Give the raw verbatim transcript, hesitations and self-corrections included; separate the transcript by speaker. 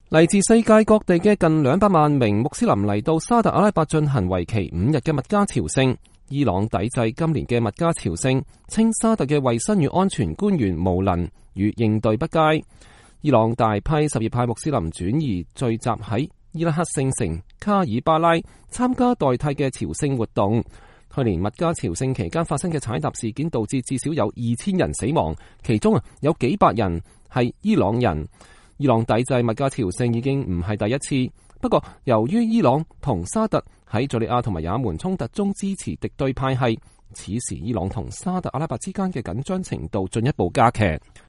Speaker 1: 嚟自世界各地嘅近兩百萬名穆斯林嚟到沙特阿拉伯進行為期五日嘅麥加朝聖。伊朗抵制今年嘅麥加朝聖，稱沙特嘅衛生與安全官員無能與應對不佳。伊朗大批什葉派穆斯林轉移聚集喺伊拉克聖城卡爾巴拉，參加代替嘅朝聖活動。去年麥加朝聖期間發生嘅踩踏事件，導致至少有二千人死亡，其中啊有幾百人係伊朗人。伊朗抵制麥加朝聖已經唔係第一次，不過由於伊朗同沙特喺敘利亞同埋也門衝突中支持敵對派系，此時伊朗同沙特阿拉伯之間嘅緊張程度進一步加劇。